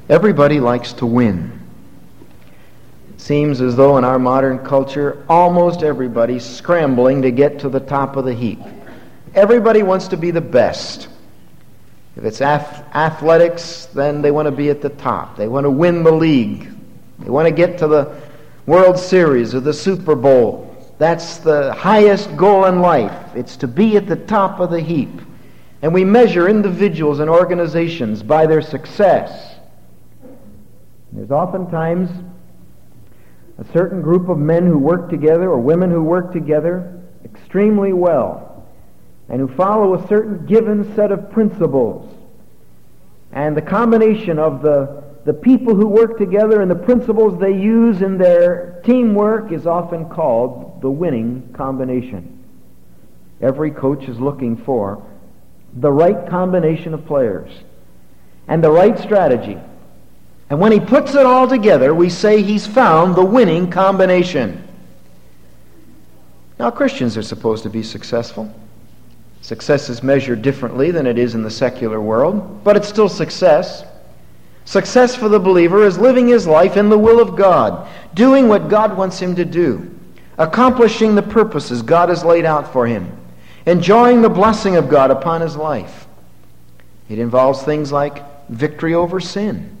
Everybody likes to win. It seems as though in our modern culture, almost everybody's scrambling to get to the top of the heap. Everybody wants to be the best. If it's athletics, then they want to be at the top. They want to win the league. They want to get to the World Series or the Super Bowl. That's the highest goal in life. It's to be at the top of the heap. And we measure individuals and organizations by their success. There's oftentimes a certain group of men who work together or women who work together extremely well and who follow a certain given set of principles. And the combination of the people who work together and the principles they use in their teamwork is often called the winning combination. Every coach is looking for the right combination of players and the right strategy. And when he puts it all together, we say he's found the winning combination. Now, Christians are supposed to be successful. Success is measured differently than it is in the secular world, but it's still success. Success for the believer is living his life in the will of God, doing what God wants him to do, accomplishing the purposes God has laid out for him, enjoying the blessing of God upon his life. It involves things like victory over sin,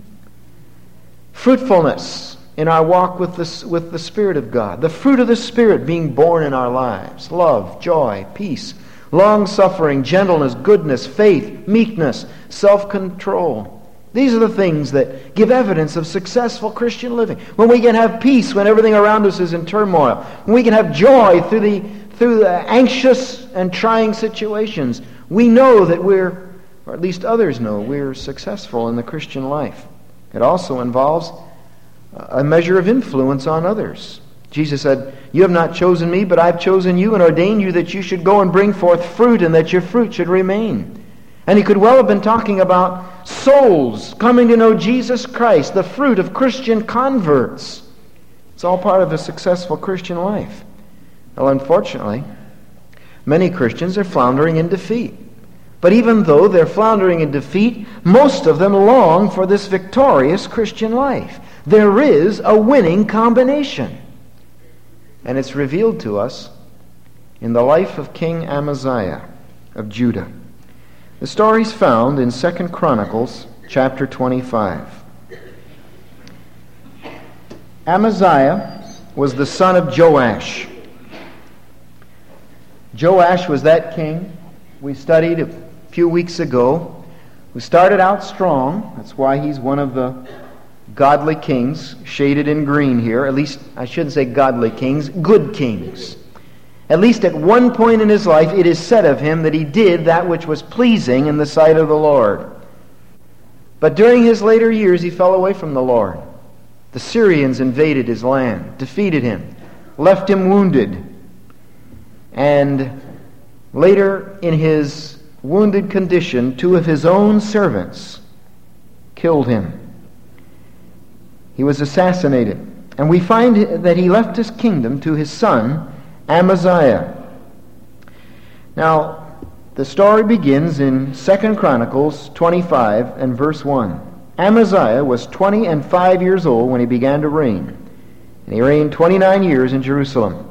fruitfulness in our walk with the Spirit of God, the fruit of the Spirit being born in our lives, love, joy, peace, long-suffering, gentleness, goodness, faith, meekness, self-control. These are the things that give evidence of successful Christian living. When we can have peace when everything around us is in turmoil. When we can have joy through the anxious and trying situations. We know that we're, or at least others know, we're successful in the Christian life. It also involves a measure of influence on others. Jesus said, "You have not chosen me, but I've chosen you and ordained you that you should go and bring forth fruit and that your fruit should remain." And he could well have been talking about souls coming to know Jesus Christ, the fruit of Christian converts. It's all part of a successful Christian life. Well, unfortunately, many Christians are floundering in defeat. But even though they're floundering in defeat, most of them long for this victorious Christian life. There is a winning combination. And it's revealed to us in the life of King Amaziah of Judah. The story's found in 2 Chronicles chapter 25. Amaziah was the son of Joash. Joash was that king we studied a few weeks ago, who started out strong. That's why he's one of the godly kings, shaded in green here. At least, I shouldn't say godly kings, good kings. At least at one point in his life, it is said of him that he did that which was pleasing in the sight of the Lord. But during his later years, he fell away from the Lord. The Syrians invaded his land, defeated him, left him wounded. And later, in his wounded condition, 2 of his own servants killed him. He was assassinated. And we find that he left his kingdom to his son, Amaziah. Now, the story begins in 2 Chronicles 25 and verse 1. Amaziah was 25 years old when he began to reign. And he reigned 29 years in Jerusalem.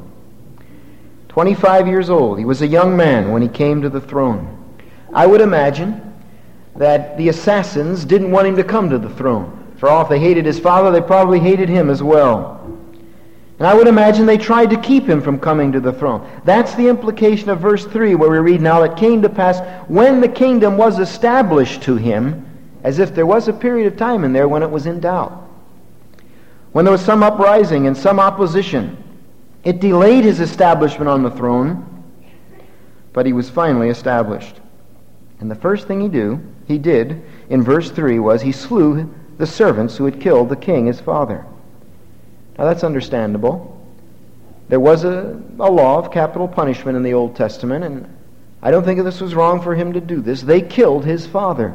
25 years old. He was a young man when he came to the throne. I would imagine that the assassins didn't want him to come to the throne. For all, if they hated his father, they probably hated him as well. And I would imagine they tried to keep him from coming to the throne. That's the implication of verse 3, where we read, "Now it came to pass, when the kingdom was established to him," as if there was a period of time in there when it was in doubt. When there was some uprising and some opposition, it delayed his establishment on the throne, but he was finally established. And the first thing he did in verse 3 was he slew the servants who had killed the king, his father. Now that's understandable. There was a law of capital punishment in the Old Testament, and I don't think this was wrong for him to do this. They killed his father.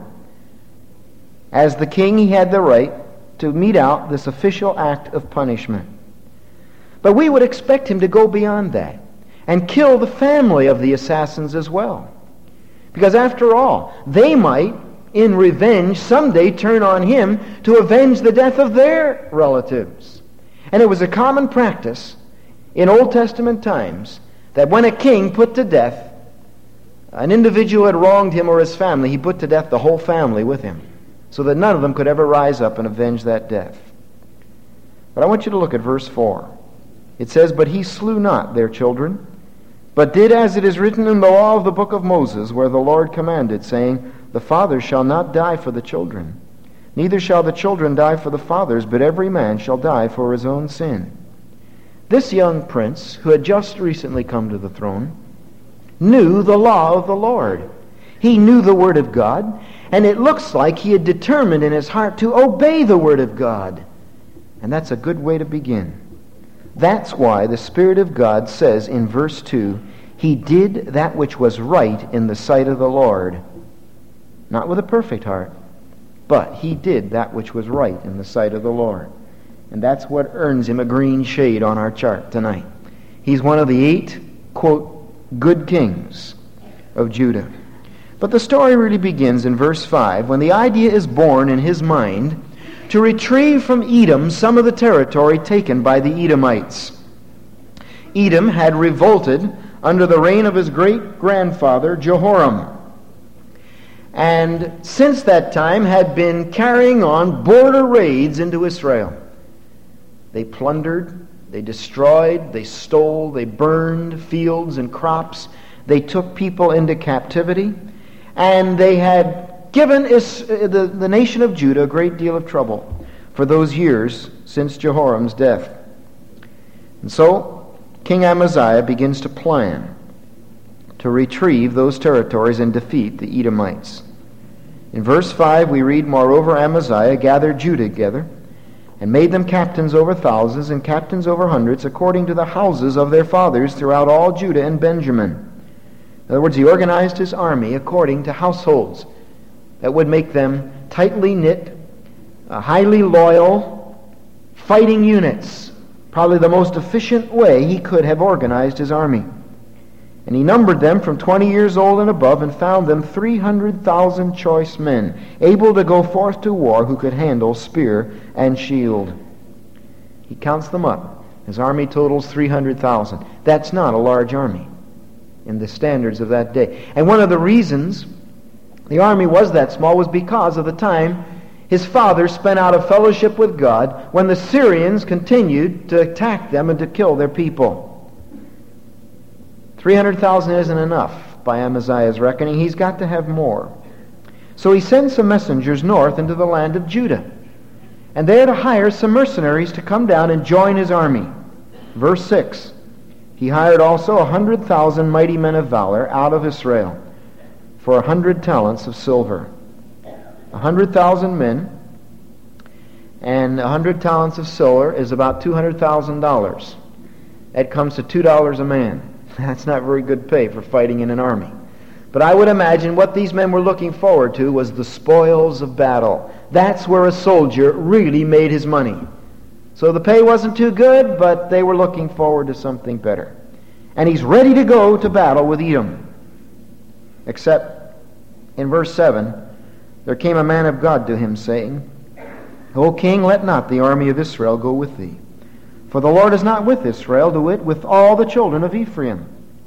As the king, he had the right to mete out this official act of punishment. But we would expect him to go beyond that and kill the family of the assassins as well. Because after all, they might, in revenge, someday turn on him to avenge the death of their relatives. And it was a common practice in Old Testament times that when a king put to death an individual had wronged him or his family, he put to death the whole family with him, so that none of them could ever rise up and avenge that death. But I want you to look at verse 4. It says, "But he slew not their children, but did as it is written in the law of the book of Moses, where the Lord commanded, saying, The fathers shall not die for the children, neither shall the children die for the fathers, but every man shall die for his own sin." This young prince, who had just recently come to the throne, knew the law of the Lord. He knew the Word of God, and it looks like he had determined in his heart to obey the Word of God. And that's a good way to begin. That's why the Spirit of God says in verse 2, "He did that which was right in the sight of the Lord." Not with a perfect heart, but he did that which was right in the sight of the Lord. And that's what earns him a green shade on our chart tonight. He's one of the 8, quote, good kings of Judah. But the story really begins in verse 5, when the idea is born in his mind to retrieve from Edom some of the territory taken by the Edomites. Edom had revolted under the reign of his great-grandfather Jehoram, and since that time had been carrying on border raids into Israel. They plundered, they destroyed, they stole, they burned fields and crops. They took people into captivity, and they had given the nation of Judah a great deal of trouble for those years since Jehoram's death. And so King Amaziah begins to plan to retrieve those territories and defeat the Edomites. In verse 5 we read, "Moreover Amaziah gathered Judah together, and made them captains over thousands and captains over hundreds, according to the houses of their fathers throughout all Judah and Benjamin." In other words, he organized his army according to households that would make them tightly knit, highly loyal, fighting units. Probably the most efficient way he could have organized his army. And he numbered them from 20 years old and above, and found them 300,000 choice men, able to go forth to war, who could handle spear and shield. He counts them up. His army totals 300,000. That's not a large army in the standards of that day. And one of the reasons the army was that small was because of the time his father spent out of fellowship with God, when the Syrians continued to attack them and to kill their people. 300,000 isn't enough by Amaziah's reckoning. He's got to have more. So he sends some messengers north into the land of Judah, and they are to hire some mercenaries to come down and join his army. Verse 6, "He hired also 100,000 mighty men of valor out of Israel for 100 talents of silver." 100,000 men and 100 talents of silver is about $200,000. That comes to $2 a man. That's not very good pay for fighting in an army. But I would imagine what these men were looking forward to was the spoils of battle. That's where a soldier really made his money. So the pay wasn't too good, but they were looking forward to something better. And he's ready to go to battle with Edom. Except in verse 7, there came a man of God to him, saying, "O king, let not the army of Israel go with thee. For the Lord is not with Israel, to wit, with all the children of Ephraim."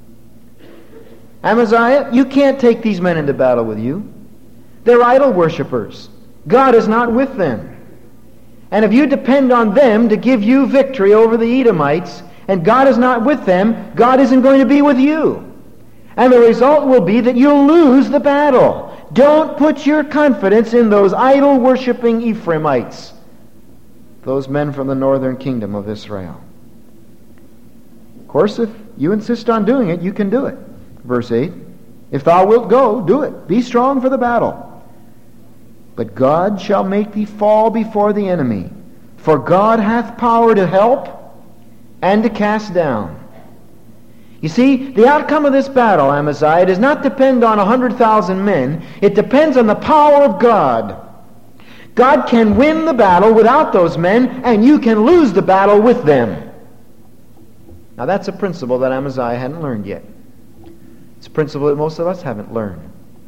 Amaziah, you can't take these men into battle with you. They're idol worshippers. God is not with them. And if you depend on them to give you victory over the Edomites, and God is not with them, God isn't going to be with you. And the result will be that you'll lose the battle. Don't put your confidence in those idol worshipping Ephraimites, those men from the northern kingdom of Israel. Of course, if you insist on doing it, you can do it. Verse 8, "If thou wilt go, do it. Be strong for the battle. But God shall make thee fall before the enemy. For God hath power to help and to cast down." You see, the outcome of this battle, Amaziah, does not depend on 100,000 men. It depends on the power of God. God can win the battle without those men, and you can lose the battle with them. Now that's a principle that Amaziah hadn't learned yet. It's a principle that most of us haven't learned.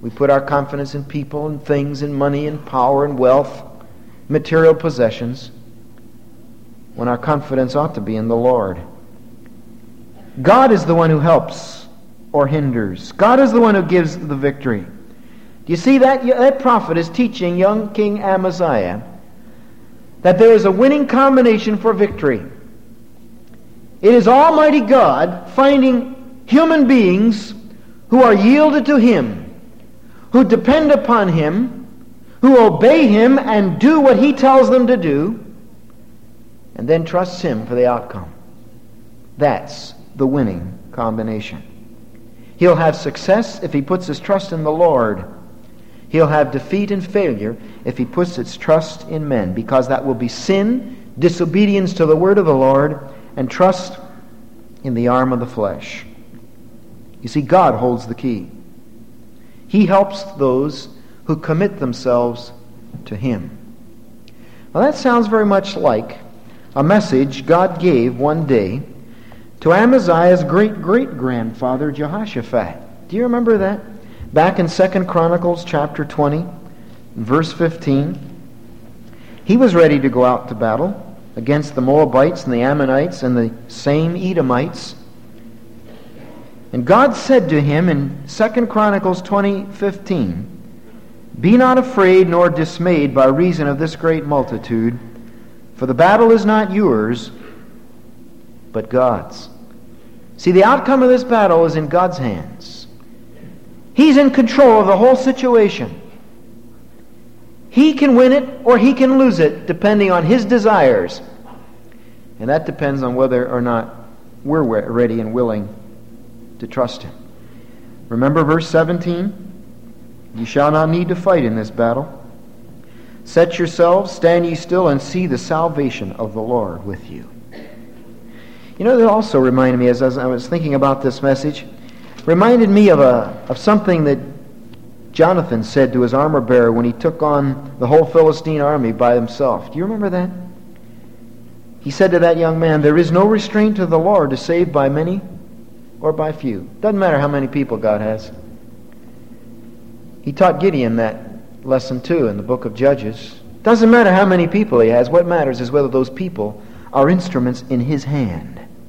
We put our confidence in people and things and money and power and wealth, material possessions, when our confidence ought to be in the Lord. God is the one who helps or hinders. God is the one who gives the victory. Do you see that? That prophet is teaching young King Amaziah that there is a winning combination for victory. It is Almighty God finding human beings who are yielded to Him, who depend upon Him, who obey Him and do what He tells them to do, and then trusts Him for the outcome. That's the winning combination. He'll have success if he puts his trust in the Lord. He'll have defeat and failure if he puts his trust in men, because that will be sin, disobedience to the word of the Lord, and trust in the arm of the flesh. You see, God holds the key. He helps those who commit themselves to Him. Well, that sounds very much like a message God gave one day to Amaziah's great-great-grandfather Jehoshaphat. Do you remember that? Back in 2 Chronicles chapter 20, verse 15. He was ready to go out to battle against the Moabites and the Ammonites and the same Edomites. And God said to him in 2 Chronicles 20:15, "Be not afraid nor dismayed by reason of this great multitude, for the battle is not yours, but God's." See, the outcome of this battle is in God's hands. He's in control of the whole situation. He can win it or He can lose it, depending on His desires. And that depends on whether or not we're ready and willing to trust Him. Remember verse 17? "You shall not need to fight in this battle. Set yourselves, stand ye still, and see the salvation of the Lord with you." You know, that also reminded me, as I was thinking about this message, reminded me of something that Jonathan said to his armor bearer when he took on the whole Philistine army by himself. Do you remember that? He said to that young man, "There is no restraint to the Lord to save by many or by few." Doesn't matter how many people God has. He taught Gideon that lesson too in the book of Judges. Doesn't matter how many people He has. What matters is whether those people are instruments in His hand.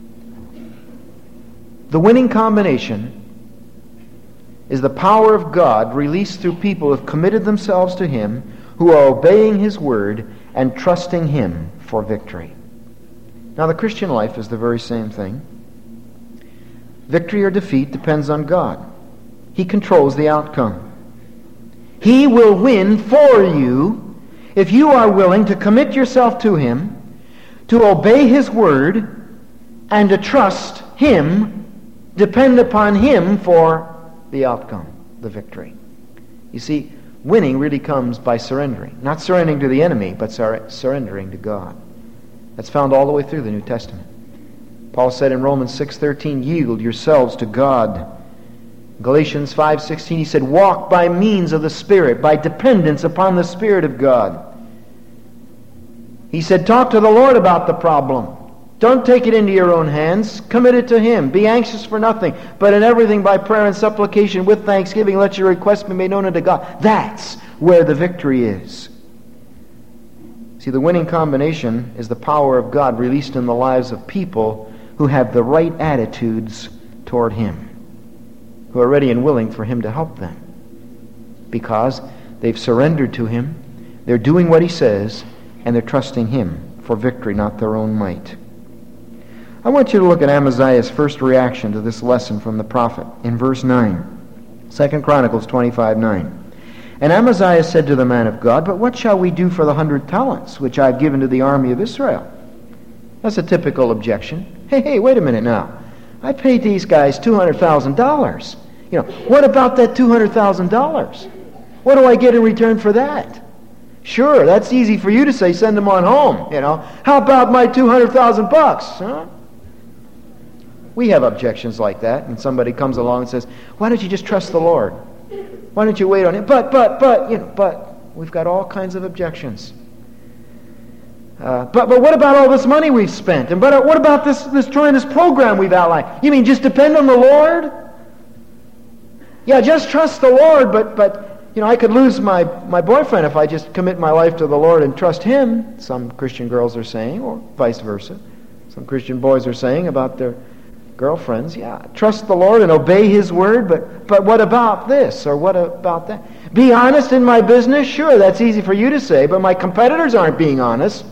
The winning combination is the power of God released through people who have committed themselves to Him, who are obeying His word and trusting Him for victory. Now, the Christian life is the very same thing. Victory or defeat depends on God. He controls the outcome. He will win for you if you are willing to commit yourself to Him, to obey His word, and to trust Him, depend upon Him for the outcome, the victory. You see, winning really comes by surrendering. Not surrendering to the enemy, but surrendering to God. That's found all the way through the New Testament. Paul said in Romans 6:13, "Yield yourselves to God." Galatians 5:16, he said, "Walk by means of the Spirit, by dependence upon the Spirit of God." He said, "Talk to the Lord about the problem. Don't take it into your own hands. Commit it to Him. Be anxious for nothing, but in everything by prayer and supplication with thanksgiving let your requests be made known unto God." That's where the victory is. See, the winning combination is the power of God released in the lives of people who have the right attitudes toward Him, who are ready and willing for Him to help them, because they've surrendered to Him, they're doing what He says, and they're trusting Him for victory, not their own might. I want you to look at Amaziah's first reaction to this lesson from the prophet in verse 9. 2 Chronicles 25:9. "And Amaziah said to the man of God, But what shall we do for the 100 talents which I have given to the army of Israel?" That's a typical objection. Hey, wait a minute now. I paid these guys $200,000. What about that $200,000? What do I get in return for that? Sure, that's easy for you to say, send them on home, How about my $200,000, huh? We have objections like that, and somebody comes along and says, "Why don't you just trust the Lord? Why don't you wait on Him?" But we've got all kinds of objections. But what about all this money we've spent? And what about this tremendous program we've outlined? You mean just depend on the Lord? Yeah, just trust the Lord, but I could lose my boyfriend if I just commit my life to the Lord and trust Him, some Christian girls are saying, or vice versa. Some Christian boys are saying about their girlfriends. Yeah, trust the Lord and obey His word, but what about this or what about that? Be honest in my business? Sure, that's easy for you to say, but my competitors aren't being honest.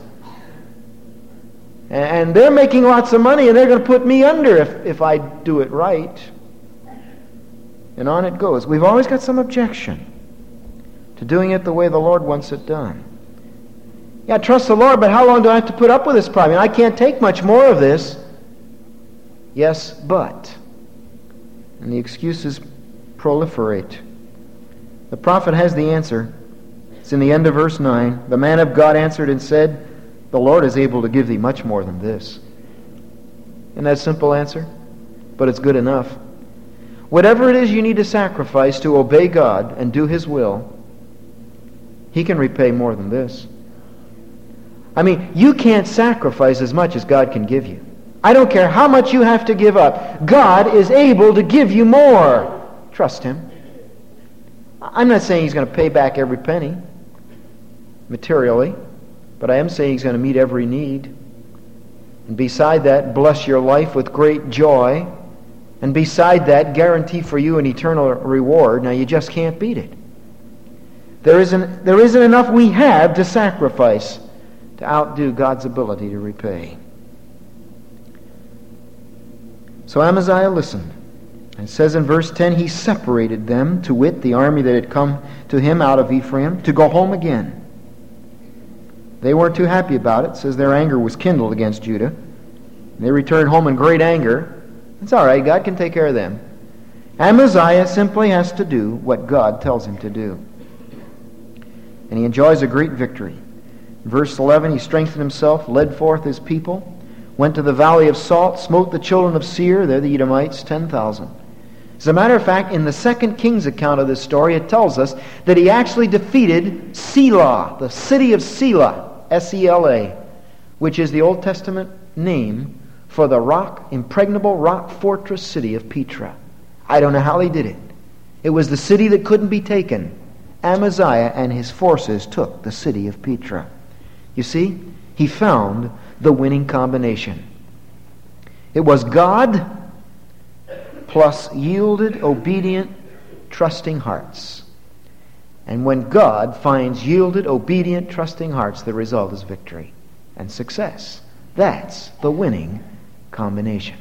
And they're making lots of money, and they're going to put me under if I do it right. And on it goes. We've always got some objection to doing it the way the Lord wants it done. Yeah, trust the Lord, but how long do I have to put up with this problem? I can't take much more of this. Yes, but. And the excuses proliferate. The prophet has the answer. It's in the end of verse 9. The man of God answered and said, the Lord is able to give thee much more than this. Isn't that a simple answer? But it's good enough. Whatever it is you need to sacrifice to obey God and do His will, He can repay more than this. I mean, you can't sacrifice as much as God can give you. I don't care how much you have to give up. God is able to give you more. Trust Him. I'm not saying He's going to pay back every penny materially, but I am saying He's going to meet every need. And beside that, bless your life with great joy. And beside that, guarantee for you an eternal reward. Now, you just can't beat it. There isn't enough we have to sacrifice to outdo God's ability to repay. So Amaziah listened. And it says in verse 10, he separated them, to wit, the army that had come to him out of Ephraim, to go home again. They weren't too happy about it. It says their anger was kindled against Judah. And they returned home in great anger. It's all right. God can take care of them. Amaziah simply has to do what God tells him to do. And he enjoys a great victory. In verse 11, he strengthened himself, led forth his people, went to the valley of Salt, smote the children of Seir, they're the Edomites, 10,000. As a matter of fact, in the 2 Kings account of this story, it tells us that he actually defeated Selah, the city of Selah, S-E-L-A, which is the Old Testament name for the impregnable rock fortress city of Petra. I don't know how he did it. It was the city that couldn't be taken. Amaziah and his forces took the city of Petra. You see, he found the winning combination. It was God plus yielded, obedient, trusting hearts. And when God finds yielded, obedient, trusting hearts, the result is victory and success. That's the winning combination.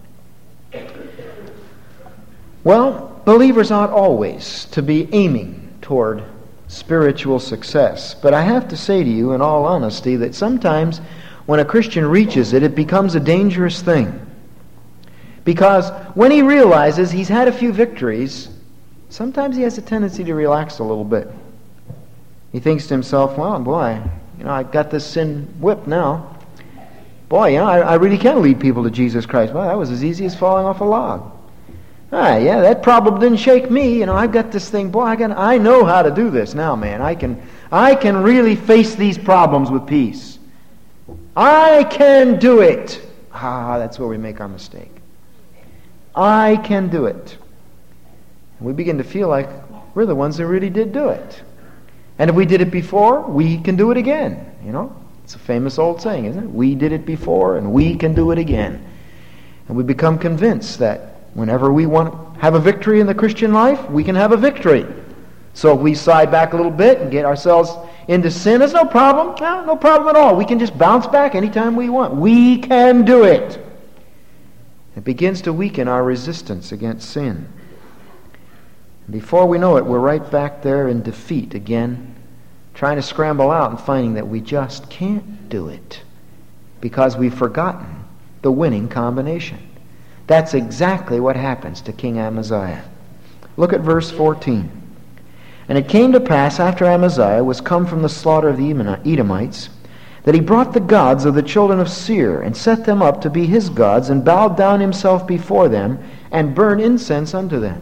Well, believers ought always to be aiming toward spiritual success. But I have to say to you, in all honesty, that sometimes when a Christian reaches it, it becomes a dangerous thing. Because when he realizes he's had a few victories, sometimes he has a tendency to relax a little bit. He thinks to himself, well, boy, I got this sin whipped now. Boy, I really can lead people to Jesus Christ. Well, that was as easy as falling off a log. Yeah, that problem didn't shake me. I've got this thing. Boy, I know how to do this now, man. I can really face these problems with peace. I can do it. That's where we make our mistake. I can do it. And we begin to feel like we're the ones that really did do it. And if we did it before, we can do it again. It's a famous old saying, isn't it? We did it before, and we can do it again. And we become convinced that whenever we want to have a victory in the Christian life, we can have a victory. So if we side back a little bit and get ourselves into sin, it's no problem. No problem at all. We can just bounce back anytime we want. We can do it. It begins to weaken our resistance against sin. Before we know it, we're right back there in defeat again, trying to scramble out and finding that we just can't do it because we've forgotten the winning combination. That's exactly what happens to King Amaziah. Look at verse 14. And it came to pass after Amaziah was come from the slaughter of the Edomites, that he brought the gods of the children of Seir, and set them up to be his gods, and bowed down himself before them, and burned incense unto them.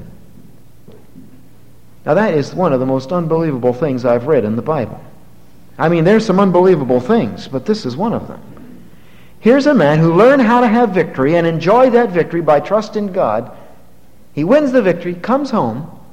Now that is one of the most unbelievable things I've read in the Bible. There's some unbelievable things, but this is one of them. Here's a man who learned how to have victory and enjoy that victory by trust in God. He wins the victory, comes home,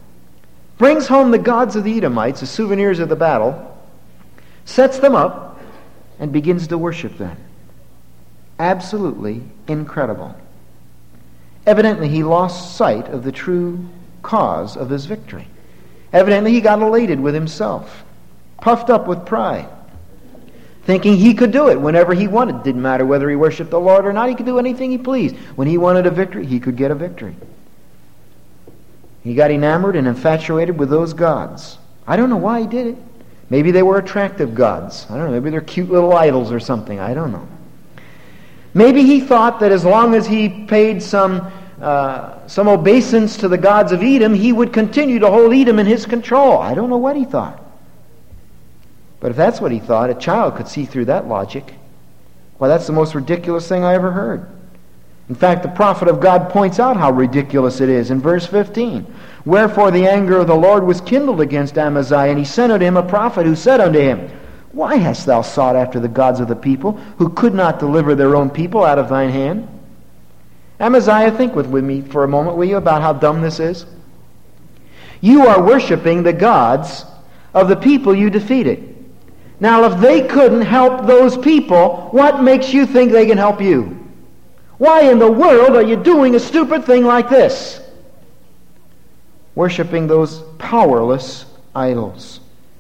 brings home the gods of the Edomites as souvenirs of the battle, sets them up, and begins to worship them. Absolutely incredible. Evidently, he lost sight of the true cause of his victory. Evidently, he got elated with himself, puffed up with pride, thinking he could do it whenever he wanted. It didn't matter whether he worshiped the Lord or not. He could do anything he pleased. When he wanted a victory, he could get a victory. He got enamored and infatuated with those gods. I don't know why he did it. Maybe they were attractive gods. I don't know. Maybe they're cute little idols or something. I don't know. Maybe he thought that as long as he paid some obeisance to the gods of Edom, he would continue to hold Edom in his control. I don't know what he thought. But if that's what he thought, a child could see through that logic. Why, that's the most ridiculous thing I ever heard. In fact, the prophet of God points out how ridiculous it is in verse 15. Wherefore the anger of the Lord was kindled against Amaziah, and he sent unto him a prophet who said unto him, Why hast thou sought after the gods of the people, who could not deliver their own people out of thine hand? Amaziah, think with me for a moment, will you, about how dumb this is? You are worshiping the gods of the people you defeated. Now, if they couldn't help those people, what makes you think they can help you? Why in the world are you doing a stupid thing like this? Worshipping those powerless idols.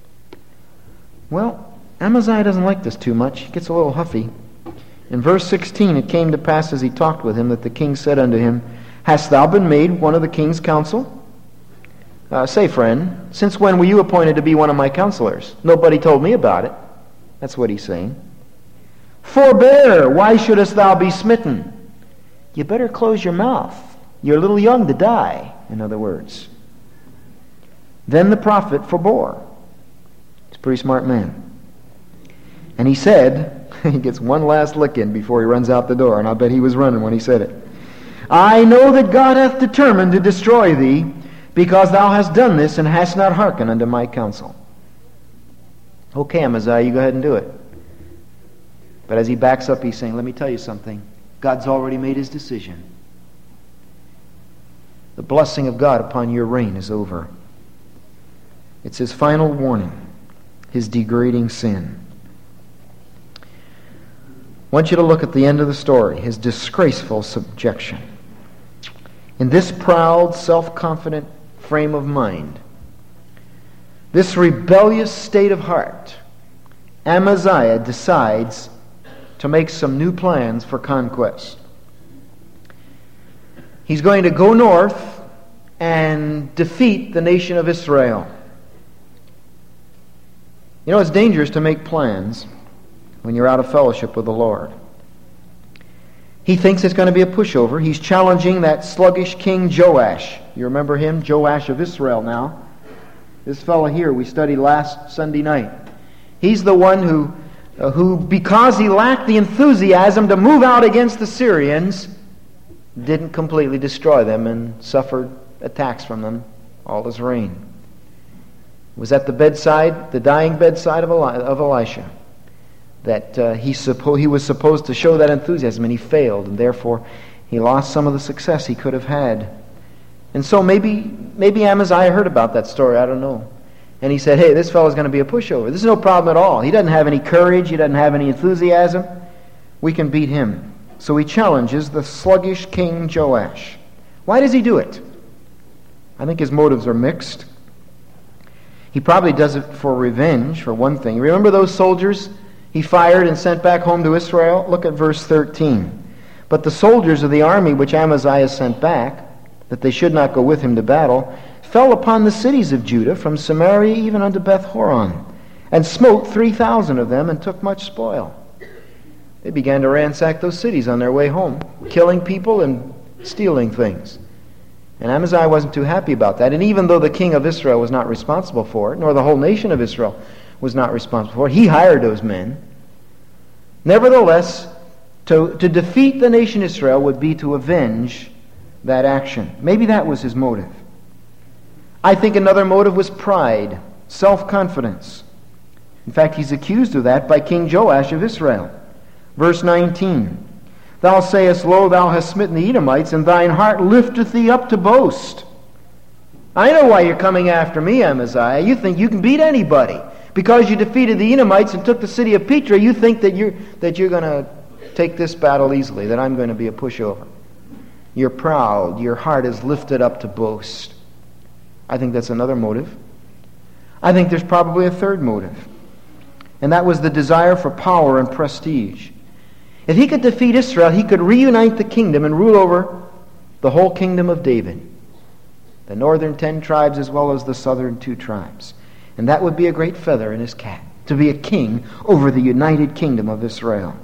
Well, Amaziah doesn't like this too much. He gets a little huffy. In verse 16, it came to pass as he talked with him that the king said unto him, Hast thou been made one of the king's counsel? Say, friend, since when were you appointed to be one of my counselors? Nobody told me about it. That's what he's saying. Forbear, why shouldest thou be smitten? You better close your mouth. You're a little young to die, in other words. Then the prophet forbore. He's a pretty smart man. And he said, he gets one last lick in before he runs out the door, and I'll bet he was running when he said it. I know that God hath determined to destroy thee, because thou hast done this, and hast not hearkened unto my counsel. Okay, Amaziah, you go ahead and do it. But as he backs up, he's saying, let me tell you something. God's already made his decision. The blessing of God upon your reign is over. It's his final warning, his degrading sin. I want you to look at the end of the story, his disgraceful subjection. In this proud, self-confident frame of mind, this rebellious state of heart, Amaziah decides to make some new plans for conquest. He's going to go north and defeat the nation of Israel. You know, it's dangerous to make plans when you're out of fellowship with the Lord. He thinks it's going to be a pushover. He's challenging that sluggish king Joash. You remember him? Joash of Israel now. This fellow here we studied last Sunday night. He's the one who, because he lacked the enthusiasm to move out against the Syrians, didn't completely destroy them and suffered attacks from them all his reign. Was at the bedside, the dying bedside of Elisha, that he was supposed to show that enthusiasm, and he failed, and therefore he lost some of the success he could have had. And so maybe Amaziah heard about that story, I don't know. And he said, hey, this fellow's going to be a pushover. This is no problem at all. He doesn't have any courage, he doesn't have any enthusiasm. We can beat him. So he challenges the sluggish King Joash. Why does he do it? I think his motives are mixed. He probably does it for revenge, for one thing. Remember those soldiers he fired and sent back home to Israel? Look at verse 13. But the soldiers of the army which Amaziah sent back, that they should not go with him to battle, fell upon the cities of Judah, from Samaria even unto Beth-horon, and smote 3,000 of them, and took much spoil. They began to ransack those cities on their way home, killing people and stealing things. And Amaziah wasn't too happy about that. And even though the king of Israel was not responsible for it, nor the whole nation of Israel was not responsible for it, he hired those men. Nevertheless, to defeat the nation Israel would be to avenge that action. Maybe that was his motive. I think another motive was pride, self-confidence. In fact, he's accused of that by King Joash of Israel. Verse 19, Thou sayest, Lo, thou hast smitten the Edomites, and thine heart lifteth thee up to boast. I know why you're coming after me, Amaziah. You think you can beat anybody. Because you defeated the Edomites and took the city of Petra, you think that you're going to take this battle easily, that I'm going to be a pushover. You're proud. Your heart is lifted up to boast. I think that's another motive. I think there's probably a third motive. And that was the desire for power and prestige. If he could defeat Israel, he could reunite the kingdom and rule over the whole kingdom of David. The northern 10 tribes as well as the southern 2 tribes. And that would be a great feather in his cap, to be a king over the united kingdom of Israel.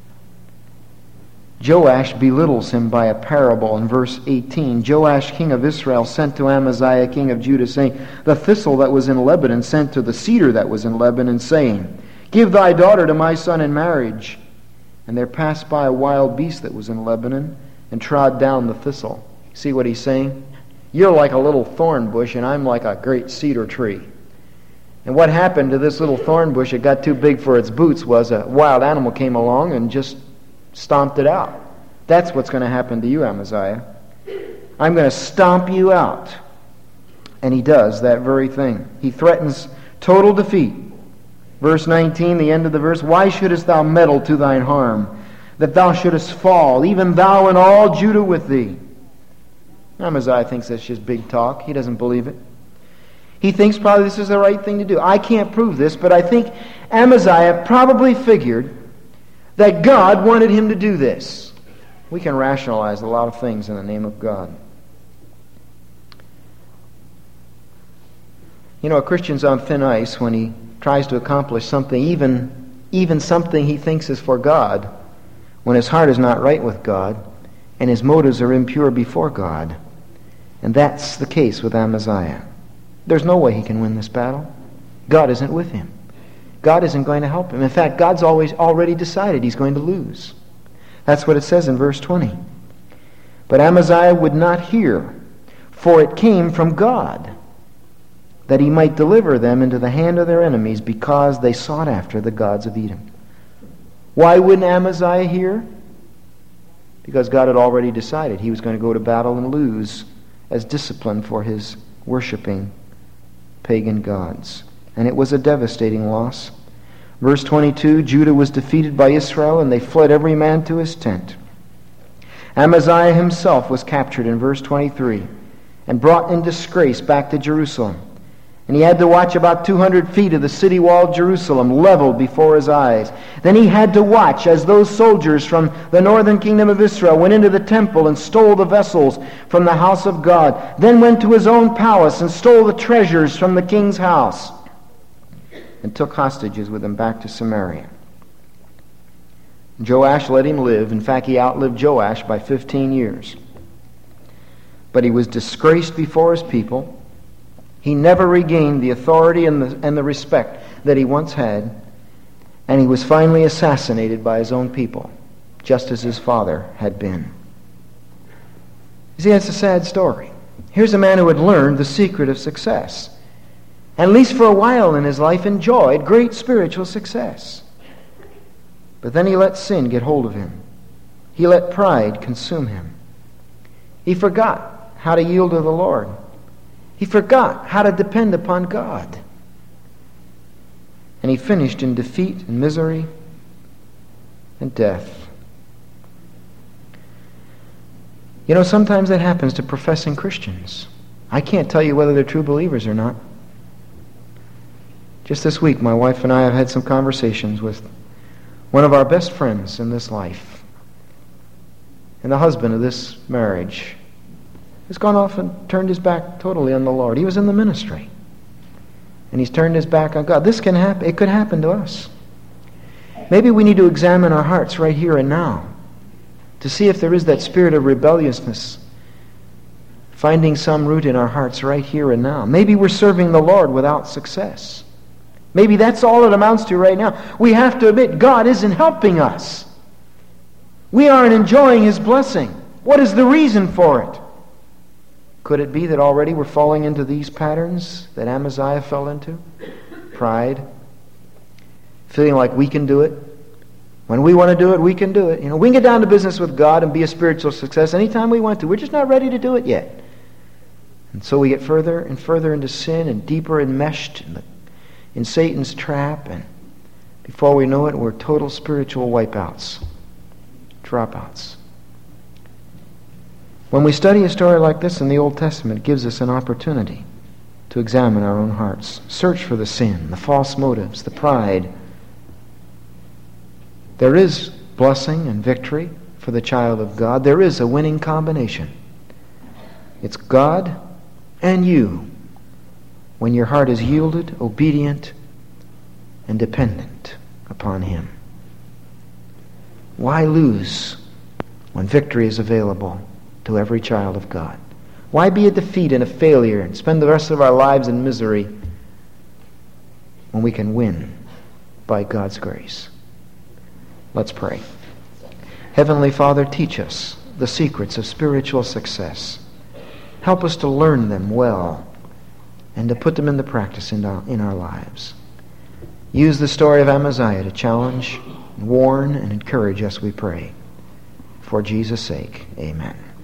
Joash belittles him by a parable in verse 18. Joash, king of Israel, sent to Amaziah, king of Judah, saying, the thistle that was in Lebanon sent to the cedar that was in Lebanon, saying, give thy daughter to my son in marriage. And there passed by a wild beast that was in Lebanon, and trod down the thistle. See what he's saying? You're like a little thorn bush, and I'm like a great cedar tree. And what happened to this little thorn bush, it got too big for its boots, was a wild animal came along and just stomped it out. That's what's going to happen to you, Amaziah. I'm going to stomp you out. And he does that very thing. He threatens total defeat. Verse 19, the end of the verse, why shouldest thou meddle to thine harm, that thou shouldest fall, even thou and all Judah with thee? Amaziah thinks that's just big talk. He doesn't believe it. He thinks probably this is the right thing to do. I can't prove this, but I think Amaziah probably figured that God wanted him to do this. We can rationalize a lot of things in the name of God. You know, a Christian's on thin ice when he tries to accomplish something, even something he thinks is for God, when his heart is not right with God and his motives are impure before God. And that's the case with Amaziah. There's no way he can win this battle. God isn't with him. God isn't going to help him. In fact, God's already decided he's going to lose. That's what it says in verse 20. But Amaziah would not hear, for it came from God, that he might deliver them into the hand of their enemies, because they sought after the gods of Edom. Why wouldn't Amaziah hear? Because God had already decided he was going to go to battle and lose as discipline for his worshiping pagan gods. And it was a devastating loss. Verse 22, Judah was defeated by Israel, and they fled every man to his tent. Amaziah himself was captured in verse 23 and brought in disgrace back to Jerusalem. And he had to watch about 200 feet of the city wall of Jerusalem leveled before his eyes. Then he had to watch as those soldiers from the northern kingdom of Israel went into the temple and stole the vessels from the house of God, then went to his own palace and stole the treasures from the king's house, and took hostages with him back to Samaria. Joash let him live. In fact, he outlived Joash by 15 years. But he was disgraced before his people. He never regained the authority and the respect that he once had. And he was finally assassinated by his own people, just as his father had been. You see, that's a sad story. Here's a man who had learned the secret of success, and at least for a while in his life enjoyed great spiritual success. But then he let sin get hold of him. He let pride consume him. He forgot how to yield to the Lord. He forgot how to depend upon God. And he finished in defeat and misery and death. You know, sometimes that happens to professing Christians. I can't tell you whether they're true believers or not. Just this week, my wife and I have had some conversations with one of our best friends in this life, and the husband of this marriage has gone off and turned his back totally on the Lord. He was in the ministry, and he's turned his back on God. This can happen. It could happen to us. Maybe we need to examine our hearts right here and now to see if there is that spirit of rebelliousness finding some root in our hearts right here and now. Maybe we're serving the Lord without success. Maybe that's all it amounts to right now. We have to admit God isn't helping us. We aren't enjoying His blessing. What is the reason for it? Could it be that already we're falling into these patterns that Amaziah fell into? Pride. Feeling like we can do it. When we want to do it, we can do it. You know, we can get down to business with God and be a spiritual success anytime we want to. We're just not ready to do it yet. And so we get further and further into sin and deeper enmeshed in Satan's trap, and before we know it, we're total spiritual wipeouts, dropouts. When we study a story like this in the Old Testament, it gives us an opportunity to examine our own hearts, search for the sin, the false motives, the pride. There is blessing and victory for the child of God. There is a winning combination. It's God and you when your heart is yielded, obedient, and dependent upon Him. Why lose when victory is available to every child of God? Why be a defeat and a failure and spend the rest of our lives in misery when we can win by God's grace? Let's pray. Heavenly Father, teach us the secrets of spiritual success. Help us to learn them well and to put them into practice in our lives. Use the story of Amaziah to challenge, warn, and encourage us, we pray. For Jesus' sake, amen.